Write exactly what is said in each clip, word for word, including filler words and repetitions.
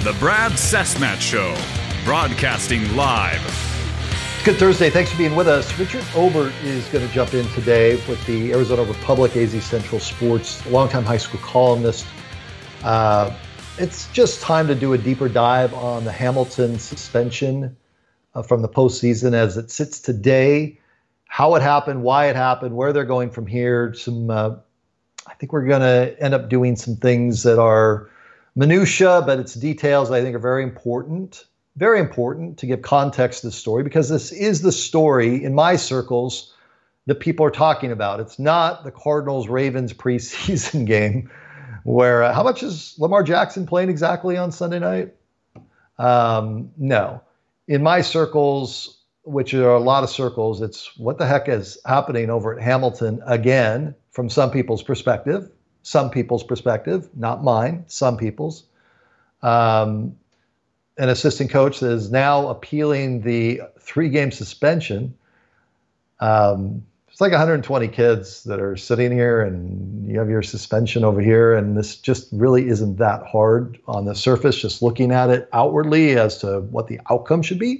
The Brad Cessmat Show, broadcasting live. Good Thursday. Thanks for being with us. Richard Obert is going to jump in today with the Arizona Republic, A Z Central Sports, a longtime high school columnist. Uh, it's just time to do a deeper dive on the Hamilton suspension uh, from the postseason as it sits today, how it happened, why it happened, where they're going from here. Some, uh, I think we're going to end up doing some things that are minutia, but its details I think are very important. Very important to give context to the story, because this is the story in my circles that people are talking about. It's not the Cardinals-Ravens preseason game where, uh, how much is Lamar Jackson playing exactly on Sunday night? Um, no. In my circles, which are a lot of circles, it's what the heck is happening over at Hamilton again, from some people's perspective, some people's perspective, not mine, some people's. Um, An assistant coach that is now appealing the three-game suspension. Um, it's like one hundred twenty kids that are sitting here, and you have your suspension over here, and this just really isn't that hard on the surface, just looking at it outwardly as to what the outcome should be.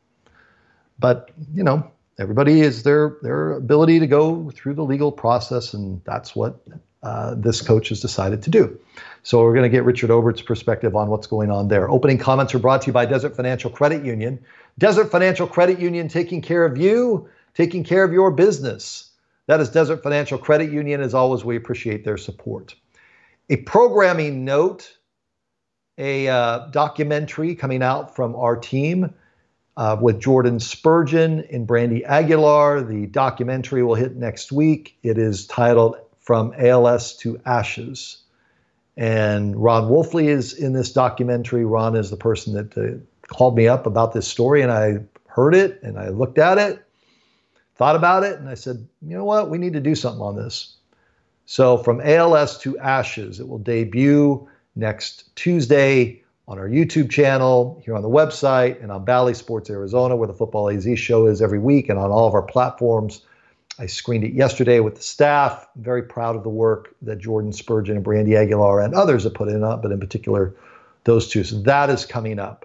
But, you know, everybody is their their ability to go through the legal process, and that's what uh, this coach has decided to do. So we're going to get Richard Obert's perspective on what's going on there. Opening comments are brought to you by Desert Financial Credit Union. Desert Financial Credit Union, taking care of you, taking care of your business. That is Desert Financial Credit Union. As always, we appreciate their support. A programming note, a uh, documentary coming out from our team uh, with Jordan Spurgeon and Brandy Aguilar. The documentary will hit next week. It is titled From A L S to Ashes. And Ron Wolfley is in this documentary. Ron is the person that uh, called me up about this story, and I heard it, and I looked at it, thought about it, and I said, you know what, we need to do something on this. So From A L S to Ashes, it will debut next Tuesday on our YouTube channel, here on the website, and on Bally Sports Arizona, where the Football A Z show is every week, and on all of our platforms. I screened it yesterday with the staff. I'm very proud of the work that Jordan Spurgeon and Brandy Aguilar and others have put in up, but in particular, those two. So that is coming up.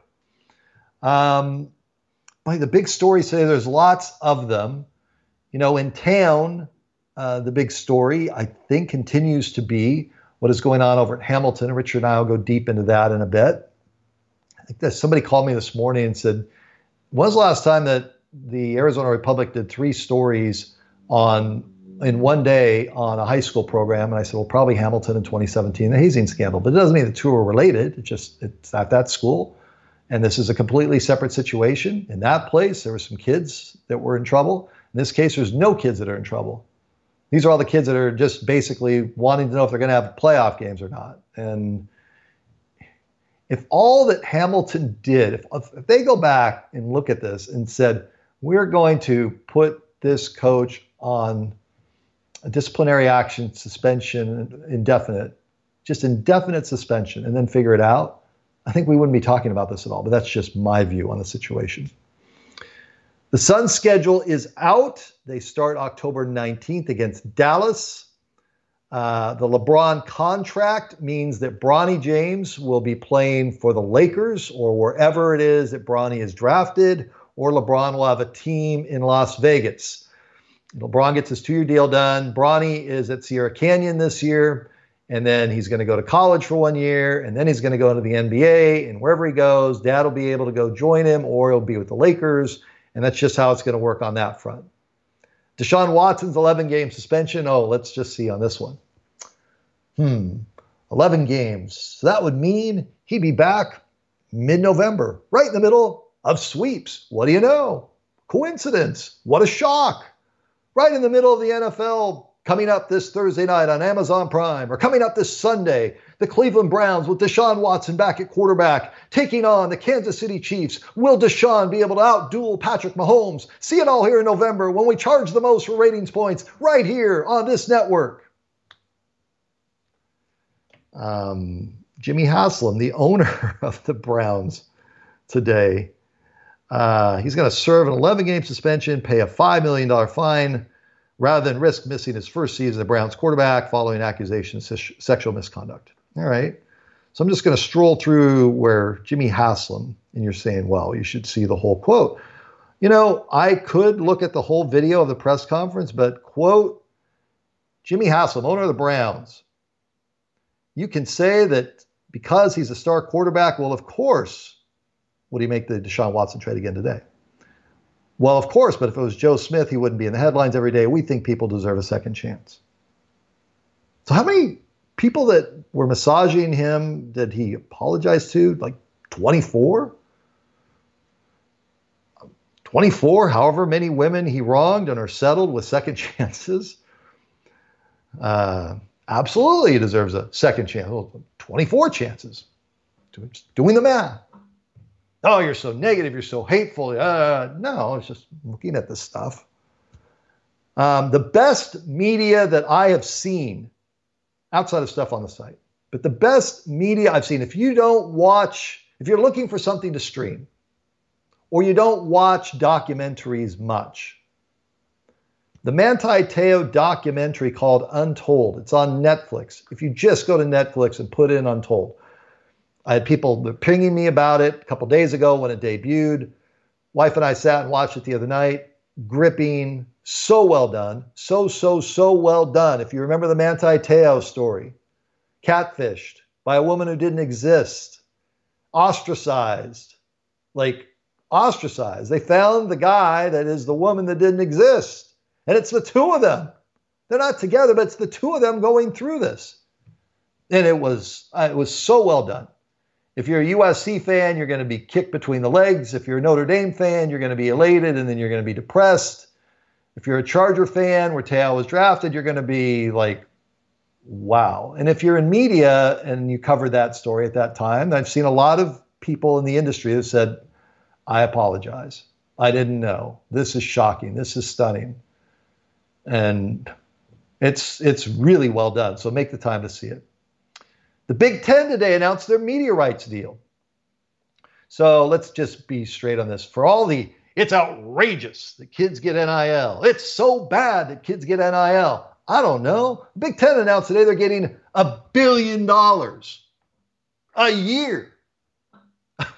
Um, like the big stories today, there's lots of them. You know, in town, uh, the big story, I think, continues to be what is going on over at Hamilton. Richard and I will go deep into that in a bit. I think that somebody called me this morning and said, when was the last time that the Arizona Republic did three stories on in one day on a high school program? And I said, well, probably Hamilton in twenty seventeen, the hazing scandal. But it doesn't mean the two are related. It's just, it's at that school. And this is a completely separate situation. In that place, there were some kids that were in trouble. In this case, there's no kids that are in trouble. These are all the kids that are just basically wanting to know if they're going to have playoff games or not. And if all that Hamilton did, if, if they go back and look at this and said, we're going to put this coach on a disciplinary action, suspension, indefinite, just indefinite suspension, and then figure it out, I think we wouldn't be talking about this at all. But that's just my view on the situation. The Suns' schedule is out. They start October nineteenth against Dallas. Uh, the LeBron contract means that Bronny James will be playing for the Lakers or wherever it is that Bronny is drafted, or LeBron will have a team in Las Vegas. LeBron gets his two-year deal done. Bronny is at Sierra Canyon this year, and then he's going to go to college for one year, and then he's going to go into the N B A, and wherever he goes, Dad will be able to go join him, or he'll be with the Lakers, and that's just how it's going to work on that front. Deshaun Watson's eleven-game suspension. Oh, let's just see on this one. Hmm, eleven games. So that would mean he'd be back mid-November, right in the middle of sweeps. What do you know? Coincidence. What a shock. Right in the middle of the N F L, coming up this Thursday night on Amazon Prime, or coming up this Sunday, the Cleveland Browns with Deshaun Watson back at quarterback, taking on the Kansas City Chiefs. Will Deshaun be able to outduel Patrick Mahomes? See it all here in November when we charge the most for ratings points, right here on this network. Um, Jimmy Haslam, the owner of the Browns today, Uh, he's going to serve an eleven-game suspension, pay a five million dollars fine, rather than risk missing his first season as the Browns quarterback following accusations of sexual misconduct. All right. So I'm just going to stroll through where Jimmy Haslam, and you're saying, well, you should see the whole quote. You know, I could look at the whole video of the press conference, but quote, Jimmy Haslam, owner of the Browns, you can say that because he's a star quarterback, well, of course, would he make the Deshaun Watson trade again today? Well, of course, but if it was Joe Smith, he wouldn't be in the headlines every day. We think people deserve a second chance. So how many people that were massaging him did he apologize to? Like twenty-four? twenty-four, however many women he wronged and are settled with second chances. Uh, absolutely, he deserves a second chance. Well, twenty-four chances. Doing the math. Oh, you're so negative. You're so hateful. Uh, no, I was just looking at this stuff. Um, the best media that I have seen, outside of stuff on the site, but the best media I've seen, if you don't watch, if you're looking for something to stream, or you don't watch documentaries much, the Manti Te'o documentary called Untold, it's on Netflix. If you just go to Netflix and put in Untold, I had people pinging me about it a couple days ago when it debuted. Wife and I sat and watched it the other night. Gripping, so well done. So, so, so well done. If you remember the Manti Te'o story, catfished by a woman who didn't exist, ostracized, like ostracized. They found the guy that is the woman that didn't exist. And it's the two of them. They're not together, but it's the two of them going through this. And it was, uh, it was so well done. If you're a U S C fan, you're going to be kicked between the legs. If you're a Notre Dame fan, you're going to be elated and then you're going to be depressed. If you're a Charger fan where Te'o was drafted, you're going to be like, wow. And if you're in media and you covered that story at that time, I've seen a lot of people in the industry that said, I apologize. I didn't know. This is shocking. This is stunning. And it's it's really well done. So make the time to see it. The Big Ten today announced their media rights deal. So let's just be straight on this. For all the, it's outrageous that kids get N I L. It's so bad that kids get N I L. I don't know. Big Ten announced today they're getting a billion dollars a year. a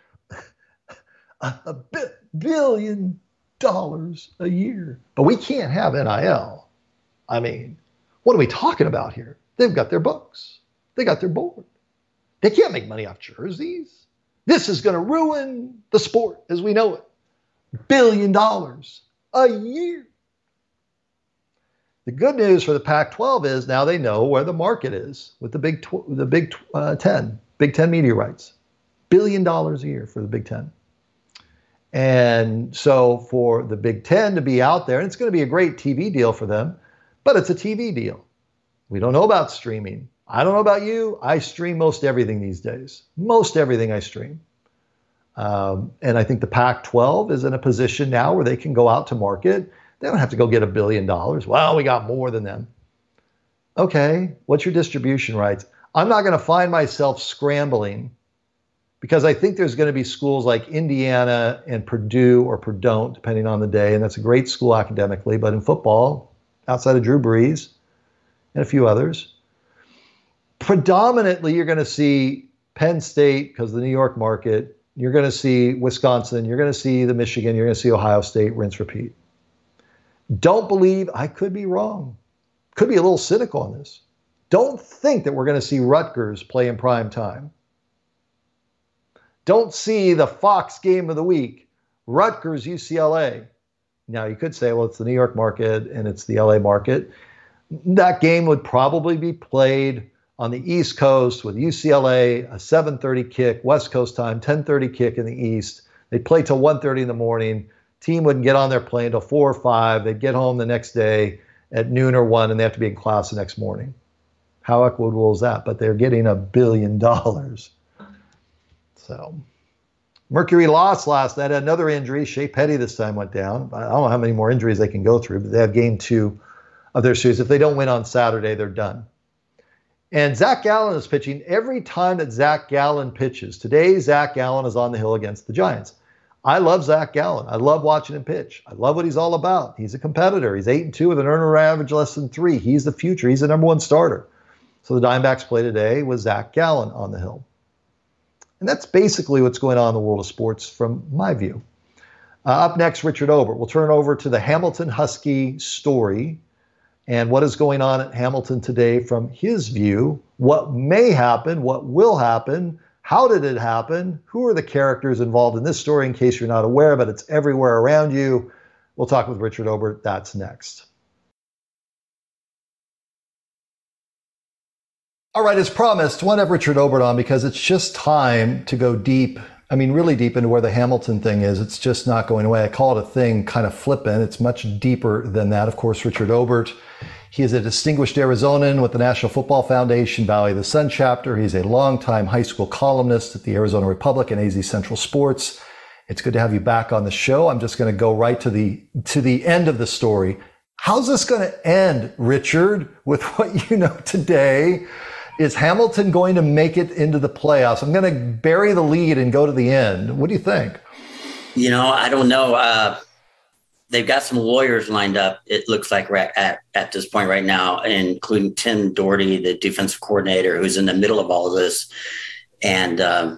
a bi- billion dollars a year. But we can't have N I L. I mean, what are we talking about here? They've got their books. They got their board. They can't make money off jerseys. This is going to ruin the sport as we know it. Billion dollars a year. The good news for the Pac twelve is now they know where the market is with the Big tw- the Big uh, Ten, Big Ten media rights. Billion dollars a year for the Big Ten. And so for the Big Ten to be out there, and it's going to be a great T V deal for them, but it's a T V deal. We don't know about streaming. I don't know about you. I stream most everything these days. Most everything I stream. Um, and I think the Pac twelve is in a position now where they can go out to market. They don't have to go get a billion dollars. Well, we got more than them. Okay, what's your distribution rights? I'm not going to find myself scrambling because I think there's going to be schools like Indiana and Purdue or Purdue, depending on the day. And that's a great school academically. But in football, outside of Drew Brees and a few others, predominantly, you're going to see Penn State because of the New York market. You're going to see Wisconsin. You're going to see the Michigan. You're going to see Ohio State, rinse, repeat. Don't believe, I could be wrong. Could be a little cynical on this. Don't think that we're going to see Rutgers play in prime time. Don't see the Fox game of the week, Rutgers, U C L A. Now, you could say, well, it's the New York market and it's the L A market. That game would probably be played on the East Coast with U C L A, a seven thirty kick, West Coast time, ten thirty kick in the East. They'd play till one thirty in the morning. Team wouldn't get on their plane till four or five. They'd get home the next day at noon or one, and they have to be in class the next morning. How equitable is that? But they're getting a billion dollars. So Mercury lost last night. Another injury. Shea Petty this time went down. I don't know how many more injuries they can go through, but they have game two of their series. If they don't win on Saturday, they're done. And Zach Gallen is pitching every time that Zach Gallen pitches. Today, Zach Gallen is on the hill against the Giants. I love Zach Gallen. I love watching him pitch. I love what he's all about. He's a competitor. He's eight and two with an earner average less than three. He's the future. He's the number one starter. So the Diamondbacks play today with Zach Gallen on the hill. And that's basically what's going on in the world of sports from my view. Uh, up next, Richard Obert. We'll turn over to the Hamilton Husky story and what is going on at Hamilton today from his view, what may happen, what will happen, how did it happen, who are the characters involved in this story in case you're not aware, but it's everywhere around you. We'll talk with Richard Obert. That's next. All right, as promised, I want to have Richard Obert on because it's just time to go deep. I mean, really deep into where the Hamilton thing is. It's just not going away. I call it a thing kind of flippant. It's much deeper than that. Of course, Richard Obert, he is a distinguished Arizonan with the National Football Foundation, Valley of the Sun chapter. He's a longtime high school columnist at the Arizona Republic and A Z Central Sports. It's good to have you back on the show. I'm just going to go right to the to the end of the story. How's this going to end, Richard, with what you know today? Is Hamilton going to make it into the playoffs? I'm going to bury the lead and go to the end. What do you think? You know, I don't know. Uh, they've got some lawyers lined up, it looks like right at, at this point right now, including Tim Doherty, the defensive coordinator, who's in the middle of all of this. And um,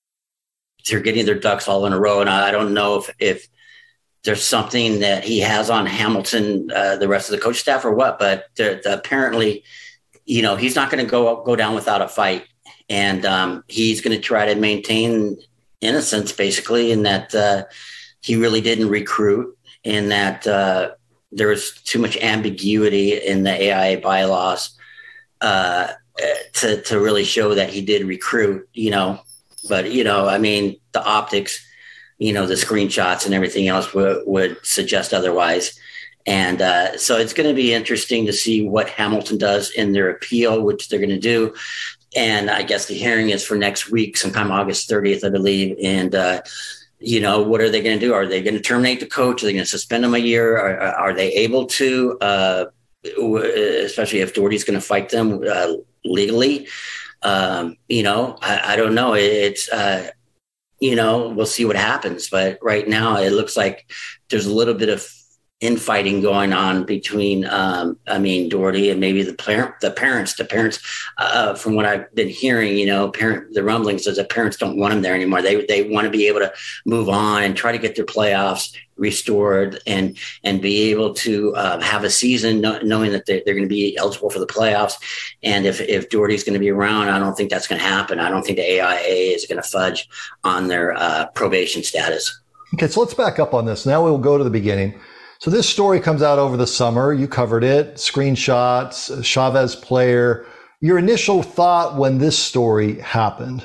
they're getting their ducks all in a row. And I don't know if, if there's something that he has on Hamilton, uh, the rest of the coach staff or what, but apparently – you know, he's not going to go go down without a fight. And um, he's going to try to maintain innocence, basically, in that uh, he really didn't recruit, and that uh, there was too much ambiguity in the A I A bylaws uh, to, to really show that he did recruit, you know. But, you know, I mean, the optics, you know, the screenshots and everything else would, would suggest otherwise. And uh, so it's going to be interesting to see what Hamilton does in their appeal, which they're going to do. And I guess the hearing is for next week, sometime August thirtieth, I believe. And, uh, you know, what are they going to do? Are they going to terminate the coach? Are they going to suspend him a year? Are, are they able to, uh, especially if Doherty's going to fight them uh, legally? Um, you know, I, I don't know. It's, uh, you know, we'll see what happens. But right now it looks like there's a little bit of infighting going on between, um, I mean, Doherty and maybe the parent, the parents, the parents, uh, from what I've been hearing, you know, parent, the rumblings is that parents don't want him there anymore. They, they want to be able to move on and try to get their playoffs restored and, and be able to uh, have a season no, knowing that they're, they're going to be eligible for the playoffs. And if, if Doherty's going to be around, I don't think that's going to happen. I don't think the A I A is going to fudge on their uh, probation status. Okay. So let's back up on this. Now we'll go to the beginning. So this story comes out over the summer. You covered it, screenshots, Chavez player. Your initial thought when this story happened?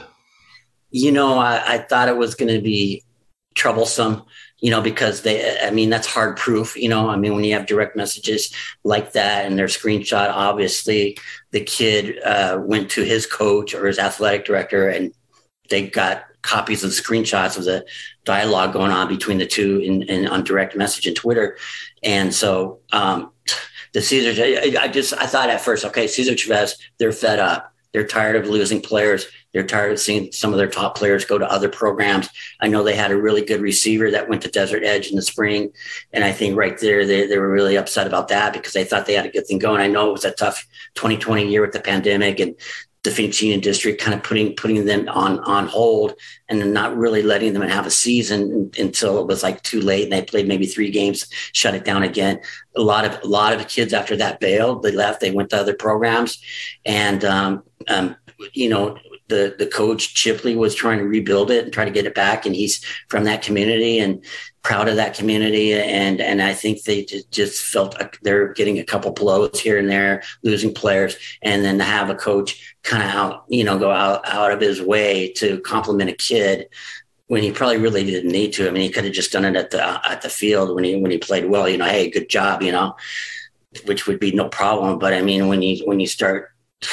You know, I, I thought it was going to be troublesome, you know, because they, I mean, that's hard proof, you know, I mean, when you have direct messages like that and their screenshot, obviously the kid uh, went to his coach or his athletic director and they got copies of screenshots of the dialogue going on between the two in, in on direct message and Twitter. And so um, the Cesar, I, I just, I thought at first, okay, Cesar Chavez, they're fed up. They're tired of losing players. They're tired of seeing some of their top players go to other programs. I know they had a really good receiver that went to Desert Edge in the spring. And I think right there, they, they were really upset about that because they thought they had a good thing going. I know it was a tough twenty twenty year with the pandemic and the Phoenix Union District kind of putting putting them on on hold and then not really letting them have a season until it was like too late. And they played maybe three games, shut it down again. A lot of a lot of kids after that bailed. They left. They went to other programs, and um, um, you know. The the coach Chipley was trying to rebuild it and try to get it back, and he's from that community and proud of that community. And and I think they just, just felt like they're getting a couple blows here and there, losing players, and then to have a coach kind of out, you know, go out out of his way to compliment a kid when he probably really didn't need to. I mean, he could have just done it at the at the field when he when he played well. You know, hey, good job, you know, which would be no problem. But I mean, when you when you start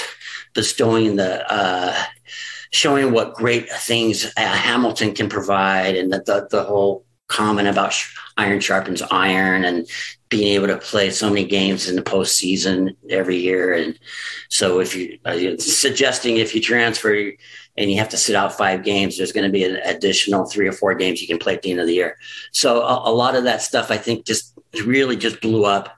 bestowing the uh, showing what great things uh, Hamilton can provide, and the, the, the whole comment about sh- iron sharpens iron and being able to play so many games in the postseason every year. And so if you uh, suggesting if you transfer and you have to sit out five games, there's going to be an additional three or four games you can play at the end of the year. So a, a lot of that stuff, I think, just really just blew up.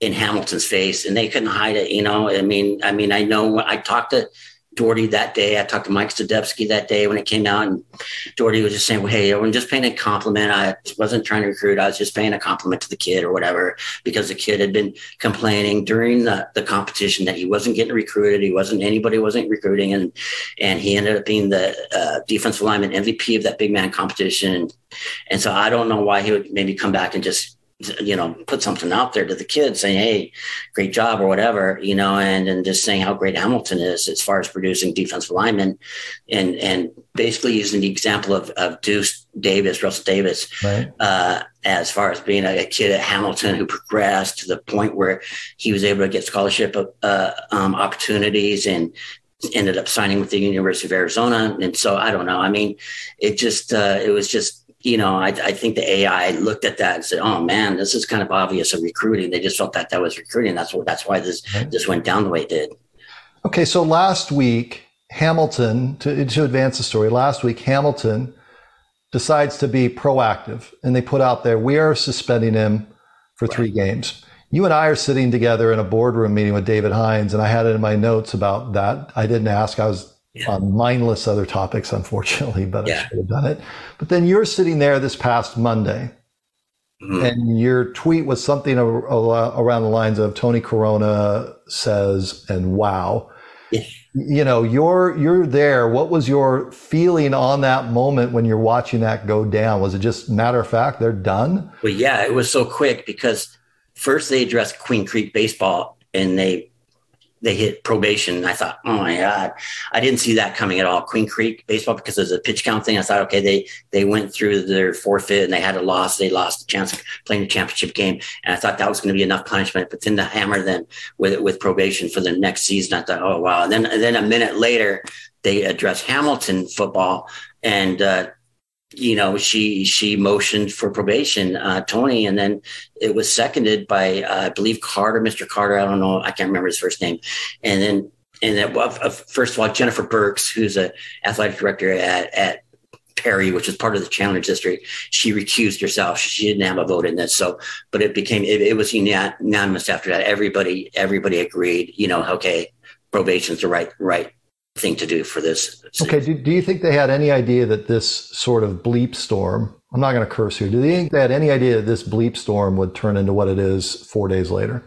in Hamilton's face, and they couldn't hide it. You know, I mean, I mean, I know I talked to Doherty that day. I talked to Mike Stadevsky that day when it came out, and Doherty was just saying, well, hey, I'm just paying a compliment. I wasn't trying to recruit. I was just paying a compliment to the kid or whatever, because the kid had been complaining during the, the competition that he wasn't getting recruited. He wasn't, anybody wasn't recruiting. And, and he ended up being the uh, defensive lineman M V P of that big man competition. And, and so I don't know why he would maybe come back and just, you know, put something out there to the kids saying, hey, great job or whatever, you know, and, and just saying how great Hamilton is as far as producing defensive linemen, and, and basically using the example of, of Deuce Davis, Russell Davis, right. uh, as far as being a, a kid at Hamilton who progressed to the point where he was able to get scholarship uh, um, opportunities and ended up signing with the University of Arizona. And so I don't know. I mean, it just, uh, it was just, you know, I, I think the A I looked at that and said, "Oh man, this is kind of obvious of recruiting." They just felt that that was recruiting. That's what. That's why this right. this went down the way it did. Okay, so last week, Hamilton, to, to advance the story, last week Hamilton decides to be proactive, and they put out there, "We are suspending him for right. three games." You and I are sitting together in a boardroom meeting with David Hines, and I had it in my notes about that. I didn't ask. I was yeah. on mindless other topics, unfortunately, but yeah. I should have done it. But then you're sitting there this past Monday, mm-hmm. and your tweet was something around the lines of Tony Corona says, and wow. Yeah. You know, you're you're there. What was your feeling on that moment when you're watching that go down? Was it just matter of fact, they're done? Well, yeah, it was so quick because first they addressed Queen Creek baseball and they they hit probation. I thought, oh my God, I didn't see that coming at all. Queen Creek baseball, because there's a pitch count thing. I thought, okay, they, they went through their forfeit and they had a loss. They lost the chance of playing the championship game. And I thought that was going to be enough punishment, but then to hammer them with, with probation for the next season, I thought, oh, wow. And then, and then a minute later, they addressed Hamilton football, and, uh, you know, she she motioned for probation, uh, Tony, and then it was seconded by, uh, I believe, Carter, Mister Carter. I don't know. I can't remember his first name. And then, and then, well, first of all, Jennifer Burks, who's a athletic director at, at Perry, which is part of the Chandler district, she recused herself. She didn't have a vote in this. So, but it became, it, it was unanimous after that. Everybody, everybody agreed, you know, okay, probation's the right, right thing to do for this. Okay. Do, do you think they had any idea that this sort of bleep storm, I'm not going to curse here, do you think they had any idea that this bleep storm would turn into what it is four days later?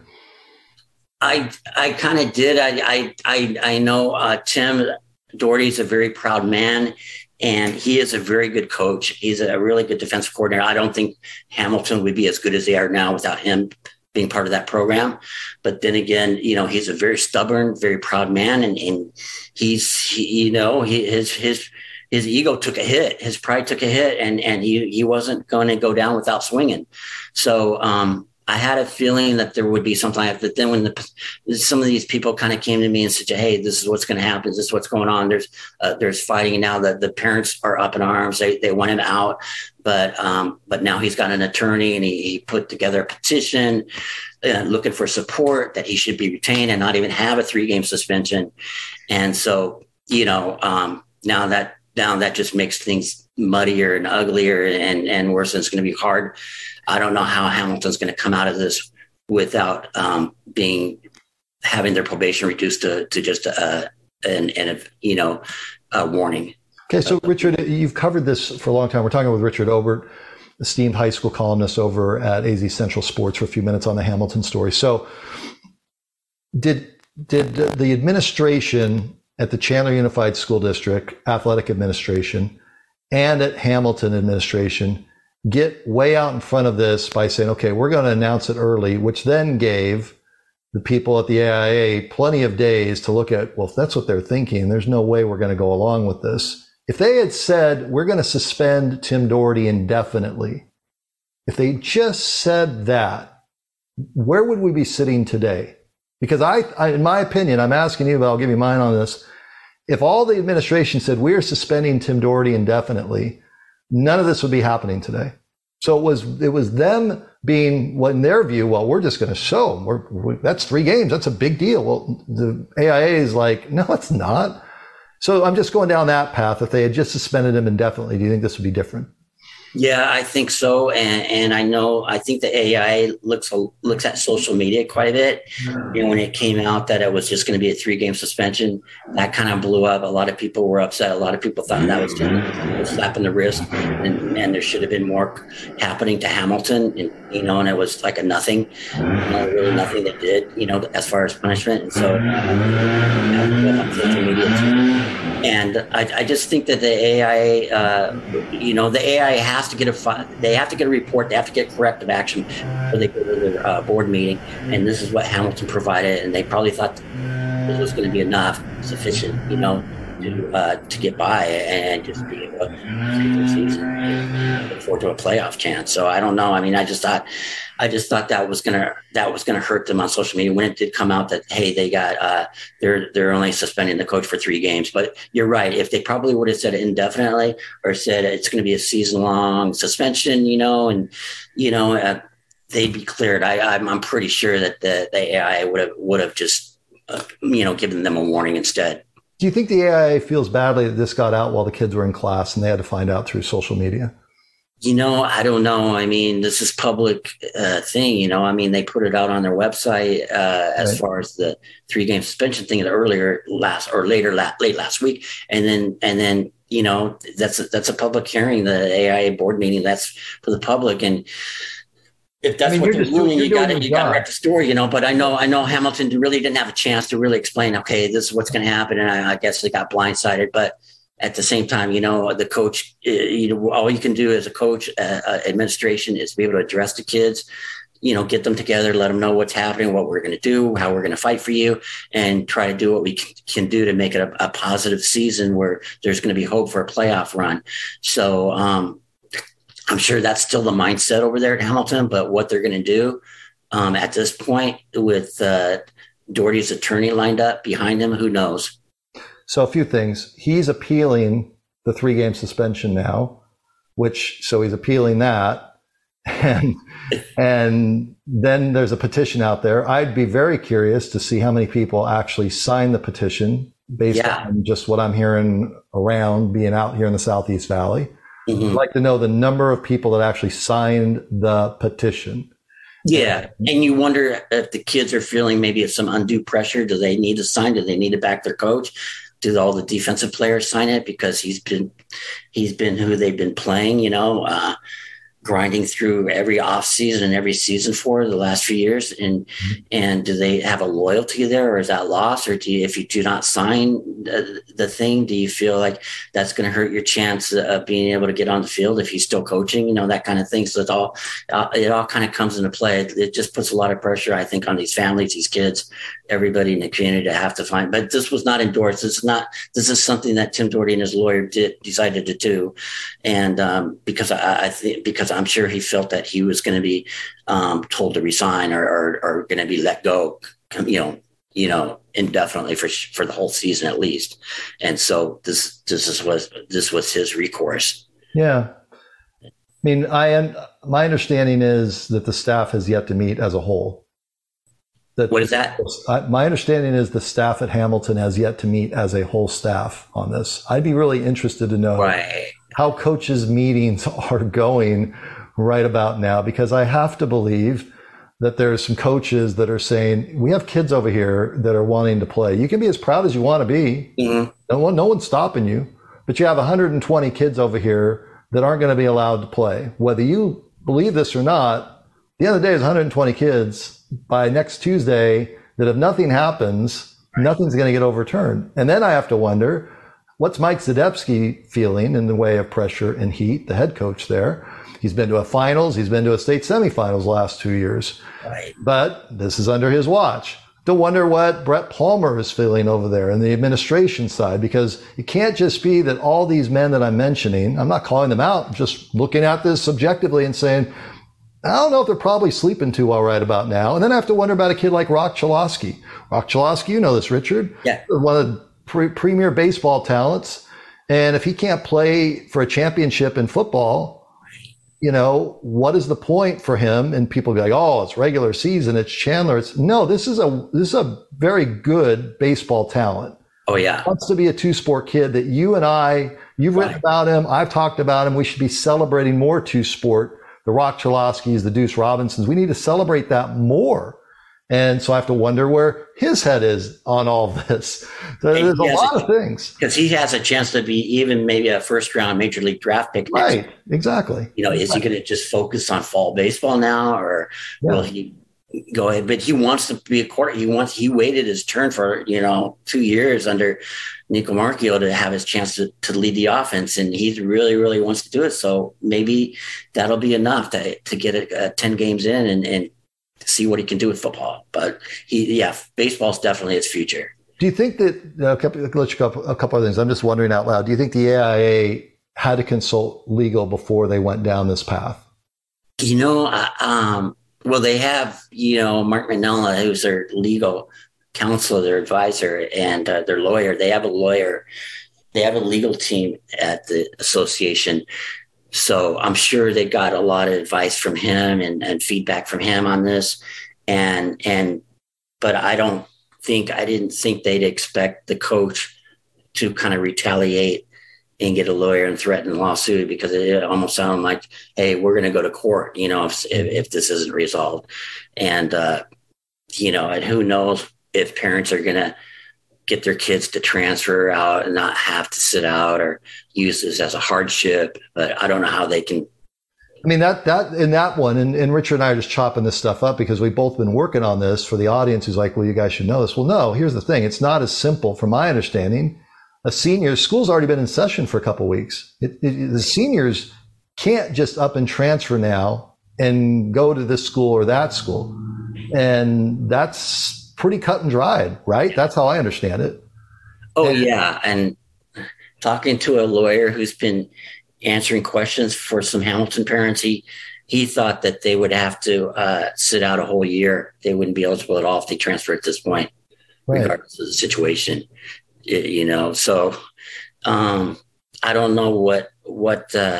I I kind of did. I I I, I know uh, Tim Doherty's a very proud man, and he is a very good coach. He's a really good defensive coordinator. I don't think Hamilton would be as good as they are now without him being part of that program. But then again, you know, he's a very stubborn, very proud man. And, and he's, he, you know, he, his, his, his ego took a hit, his pride took a hit, and, and he, he wasn't going to go down without swinging. So, um, I had a feeling that there would be something like that. But then when the, some of these people kind of came to me and said, "Hey, this is what's going to happen. This is what's going on." There's, uh, there's fighting now. That the parents are up in arms. They, they want him out, but, um, but now he's got an attorney, and he, he put together a petition uh, looking for support that he should be retained and not even have a three game suspension. And so, you know, um, now that, now that just makes things muddier and uglier and, and worse. And it's going to be hard. I don't know how Hamilton's going to come out of this without um, being having their probation reduced to to just a, an, an you know a warning. Okay, so Richard, you've covered this for a long time. We're talking with Richard Obert, esteemed high school columnist over at A Z Central Sports, for a few minutes on the Hamilton story. So, did did the administration at the Chandler Unified School District, athletic administration, and at Hamilton administration get way out in front of this by saying, okay, we're going to announce it early, which then gave the people at the A I A plenty of days to look at, well, if that's what they're thinking, there's no way we're going to go along with this. If they had said, we're going to suspend Tim Doherty indefinitely, if they just said that, where would we be sitting today? Because I, I in my opinion, I'm asking you, but I'll give you mine on this. If all the administration said, we are suspending Tim Doherty indefinitely, none of this would be happening today. So it was it was them being, well, in their view, well, we're just going to show them. We're, we, that's three games. That's a big deal. Well, the A I A is like, no, it's not. So I'm just going down that path. If they had just suspended him indefinitely, do you think this would be different? Yeah, I think so, and and I know I think the A I looks looks at social media quite a bit. And when it came out that it was just going to be a three game suspension, that kind of blew up. A lot of people were upset. A lot of people thought that was just a slap in the wrist, and, and there should have been more happening to Hamilton. And you know, and it was like a nothing, you know, really nothing they did, you know, as far as punishment. And so, uh, on social media too. And I, I just think that the A I, uh, you know, the A I has to get a, they have to get a report, they have to get corrective action before they go to their uh, board meeting. And this is what Hamilton provided, and they probably thought this was going to be enough, sufficient, you know, to uh, to get by and just be able to see the season and look forward to a playoff chance. So I don't know. I mean, I just thought, I just thought that was gonna that was gonna hurt them on social media when it did come out that hey, they got uh, they're they're only suspending the coach for three games. But you're right. If they probably would have said it indefinitely or said it's going to be a season long suspension, you know, and you know uh, they'd be cleared. I I'm, I'm pretty sure that the, the A I would have would have just uh, you know given them a warning instead. Do you think the A I feels badly that this got out while the kids were in class and they had to find out through social media? You know, I don't know. I mean, this is public uh, thing, you know, I mean, they put it out on their website uh, as right. far as the three game suspension thing earlier last or later, la- late last week. And then, and then, you know, that's, a, that's a public hearing, the A I A board meeting, that's for the public. And if that's I mean, what they're doing, you got to you got to write the story, you know. But I know I know Hamilton really didn't have a chance to really explain. Okay, this is what's going to happen, and I, I guess they got blindsided. But at the same time, you know, the coach, you know, all you can do as a coach, uh, uh, administration, is be able to address the kids. You know, get them together, let them know what's happening, what we're going to do, how we're going to fight for you, and try to do what we can do to make it a, a positive season where there's going to be hope for a playoff run. So. um I'm sure that's still the mindset over there at Hamilton, but what they're going to do um, at this point with uh, Doherty's attorney lined up behind him, who knows? So a few things. He's appealing the three-game suspension now, which so he's appealing that. And, and then there's a petition out there. I'd be very curious to see how many people actually sign the petition based yeah. on just what I'm hearing around being out here in the Southeast Valley. Mm-hmm. I'd like to know the number of people that actually signed the petition. Yeah. And you wonder if the kids are feeling maybe some undue pressure. Do they need to sign? Do they need to back their coach? Do all the defensive players sign it because he's been he's been who they've been playing, you know, uh, grinding through every off season and every season for the last few years. And, mm-hmm. and do they have a loyalty there, or is that lost? Or do you, if you do not sign the, the thing, do you feel like that's going to hurt your chance of being able to get on the field if he's still coaching, you know, that kind of thing. So it's all, uh, it all kind of comes into play. It, it just puts a lot of pressure, I think, on these families, these kids, everybody in the community to have to find, but this was not endorsed. This is not, this is something that Tim Doherty and his lawyer did decided to do. And, um, because I, I think, because I'm sure he felt that he was going to be um, told to resign or, or, or going to be let go, you know, you know, indefinitely for for the whole season at least. And so this this was this was his recourse. Yeah, I mean, I my understanding is that the staff has yet to meet as a whole. That what is that? I, my understanding is the staff at Hamilton has yet to meet as a whole staff on this. I'd be really interested to know right. how coaches' meetings are going right about now, because I have to believe that there's some coaches that are saying, we have kids over here that are wanting to play. You can be as proud as you want to be. Mm-hmm. No one, no one's stopping you, but you have one hundred twenty kids over here that aren't going to be allowed to play. Whether you believe this or not, at the end of the day, there's one hundred twenty kids by next Tuesday that if nothing happens, nothing's going to get overturned. And then I have to wonder, what's Mike Zadebski feeling in the way of pressure and heat, the head coach there? He's been to a finals. He's been to a state semifinals the last two years. Right. But this is under his watch. To wonder what Brett Palmer is feeling over there in the administration side, because it can't just be that all these men that I'm mentioning, I'm not calling them out, just looking at this subjectively and saying, I don't know if they're probably sleeping too well right about now. And then I have to wonder about a kid like Rock Chalosky. Rock Chalosky, you know this, Richard. Yeah. One of the pre- premier baseball talents. And if he can't play for a championship in football, you know, what is the point for him? And people be like, oh, it's regular season, it's Chandler. It's no, this is a this is a very good baseball talent. Oh, yeah. He wants to be a two-sport kid that you and I, you've written right. about him, I've talked about him. We should be celebrating more two-sport. The Rock Chalosky's, the Deuce Robinsons. We need to celebrate that more. And so I have to wonder where his head is on all this. So there's a lot a, of things. Because he has a chance to be even maybe a first-round major league draft pick. Right, next. Exactly. You know, is right. he going to just focus on fall baseball now, or yeah. will he go ahead? But he wants to be a court. He wants. He waited his turn for you know two years under Nico Marchio to have his chance to, to lead the offense, and he really, really wants to do it. So maybe that'll be enough to to get it uh, ten games in and and. see what he can do with football. But he, yeah, baseball's definitely his future. Do you think that, a couple, let's go a couple of things. I'm just wondering out loud. Do you think the A I A had to consult legal before they went down this path? You know, uh, um, well, they have, you know, Mark Manella, who's their legal counsel, their advisor, and uh, their lawyer. They have a lawyer. They have a legal team at the association. So I'm sure they got a lot of advice from him and, and feedback from him on this. And, and, but I don't think, I didn't think they'd expect the coach to kind of retaliate and get a lawyer and threaten a lawsuit, because it almost sounded like, hey, we're going to go to court, you know, if, if, if this isn't resolved. And, uh, you know, and who knows if parents are going to get their kids to transfer out and not have to sit out or use this as a hardship. But I don't know how they can. I mean, that, that, in that one, and, and Richard and I are just chopping this stuff up because we've both been working on this for the audience who's like, well, you guys should know this. Well, no, here's the thing. It's not as simple from my understanding. A senior, school's already been in session for a couple of weeks. It, it, the seniors can't just up and transfer now and go to this school or that school. And that's pretty cut and dried, right? That's how I understand it. Oh, and, yeah. And talking to a lawyer who's been answering questions for some Hamilton parents, he, he thought that they would have to uh, sit out a whole year. They wouldn't be eligible at all if they transfer at this point, right. regardless of the situation, you know? So um, I don't know what, what uh,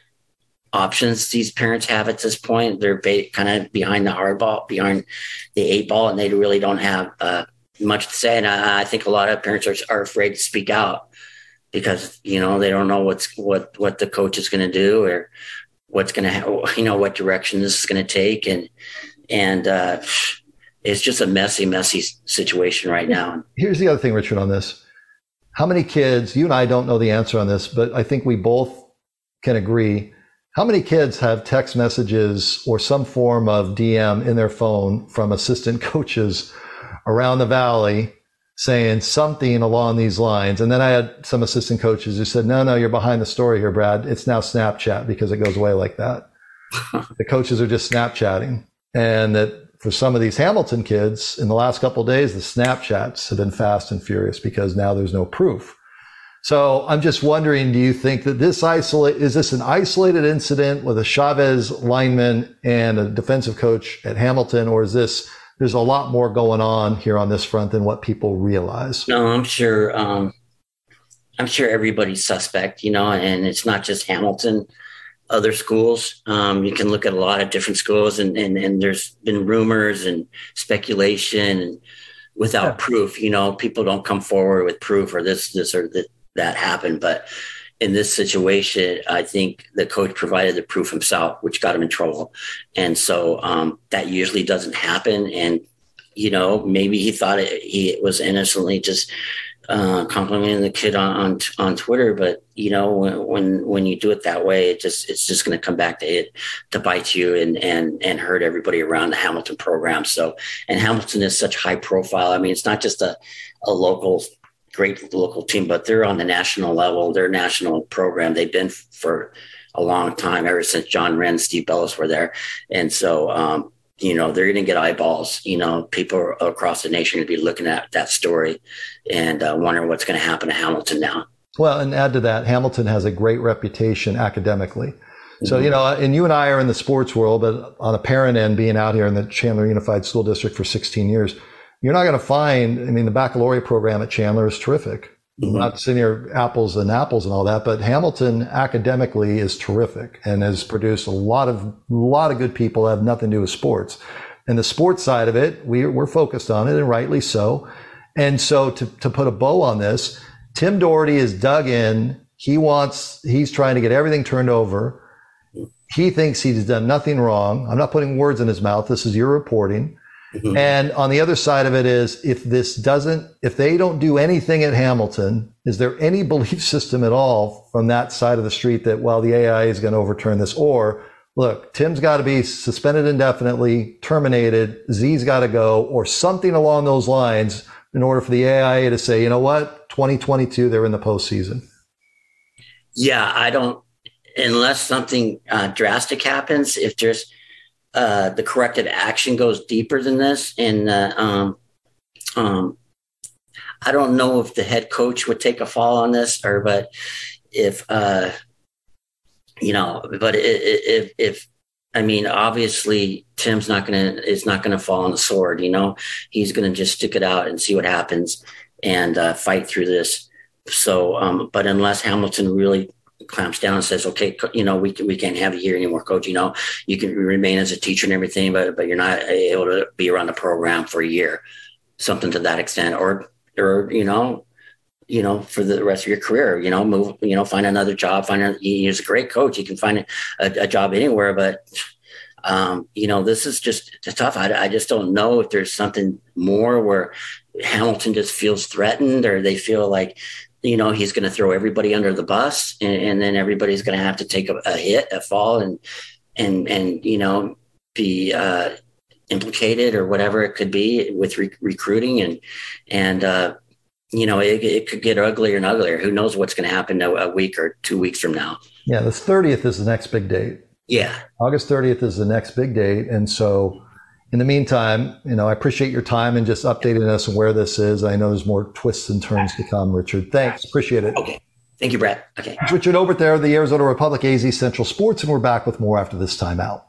options these parents have at this point. They're ba- kind of behind the hard ball, behind the eight ball, and they really don't have uh, much to say. And I, I think a lot of parents are, are afraid to speak out because, you know, they don't know what's, what, what the coach is going to do or what's going to, ha- you know, what direction this is going to take. And, and uh, it's just a messy, messy situation right now. Here's the other thing, Richard, on this. How many kids, you and I don't know the answer on this, but I think we both can agree. How many kids have text messages or some form of D M in their phone from assistant coaches around the valley saying something along these lines? And then I had some assistant coaches who said, no, no, you're behind the story here, Brad. It's now Snapchat because it goes away like that. The coaches are just Snapchatting. And that for some of these Hamilton kids in the last couple of days, the Snapchats have been fast and furious because now there's no proof. So I'm just wondering, do you think that this isolate, is this an isolated incident with a Chavez lineman and a defensive coach at Hamilton, or is this, there's a lot more going on here on this front than what people realize? No, I'm sure, um, I'm sure everybody's suspect, you know, and it's not just Hamilton, other schools. Um, you can look at a lot of different schools and, and, and there's been rumors and speculation and without yeah. proof, you know, people don't come forward with proof or this, this, or that. that happened. But in this situation, I think the coach provided the proof himself, which got him in trouble. And so um, that usually doesn't happen. And, you know, maybe he thought it, he was innocently just uh, complimenting the kid on, on, on Twitter. But, you know, when, when, when you do it that way, it just, it's just going to come back to it, to bite you and, and, and hurt everybody around the Hamilton program. So, and Hamilton is such high profile. I mean, it's not just a, a local great local team, but they're on the national level. They're a national program. They've been for a long time, ever since John Wren, Steve Bellis were there. And so, um, you know, they're going to get eyeballs. You know, people across the nation are going to be looking at that story and uh, wondering what's going to happen to Hamilton now. Well, and add to that, Hamilton has a great reputation academically. So, mm-hmm. you know, and you and I are in the sports world, but on a parent end, being out here in the Chandler Unified School District for sixteen years, you're not going to find, I mean, the baccalaureate program at Chandler is terrific. Mm-hmm. Not sitting here apples and apples and all that, but Hamilton academically is terrific and has produced a lot of, a lot of good people that have nothing to do with sports. And the sports side of it, we, we're focused on it, and rightly so. And so to, to put a bow on this, Tim Doherty is dug in. He wants, he's trying to get everything turned over. He thinks he's done nothing wrong. I'm not putting words in his mouth. This is your reporting. Mm-hmm. And on the other side of it is, if this doesn't, if they don't do anything at Hamilton, is there any belief system at all from that side of the street that, well, the A I is going to overturn this? Or, look, Tim's got to be suspended indefinitely, terminated, Z's got to go, or something along those lines in order for the A I A to say, you know what, twenty twenty-two, they're in the postseason. Yeah, I don't, unless something uh, drastic happens, if there's uh, the corrective action goes deeper than this. And uh, um, um, I don't know if the head coach would take a fall on this, or, but if, uh, you know, but if, if, I mean, obviously Tim's not going to, is not going to fall on the sword, you know, he's going to just stick it out and see what happens and uh, fight through this. So, um, but unless Hamilton really clamps down and says, okay, you know, we can, we can't have you here anymore, coach, you know, you can remain as a teacher and everything, but, but you're not able to be around the program for a year, something to that extent, or, or, you know, you know, for the rest of your career, you know, move, you know, find another job, find a, he's a great coach. You can find a, a job anywhere, but, um, you know, this is just tough. I, I just don't know if there's something more where Hamilton just feels threatened, or they feel like, you know, he's going to throw everybody under the bus, and, and then everybody's going to have to take a, a hit, a fall, and, and, and, you know, be, uh, implicated or whatever it could be with re- recruiting and, and, uh, you know, it, it could get uglier and uglier. Who knows what's going to happen a, a week or two weeks from now? Yeah, the thirtieth is the next big date. Yeah. August thirtieth is the next big date. And so in the meantime, you know, I appreciate your time and just updating us on where this is. I know there's more twists and turns to come, Richard. Thanks. Appreciate it. Okay. Thank you, Brett. Okay. It's Richard Obert there, the Arizona Republic A Z Central Sports, and we're back with more after this timeout.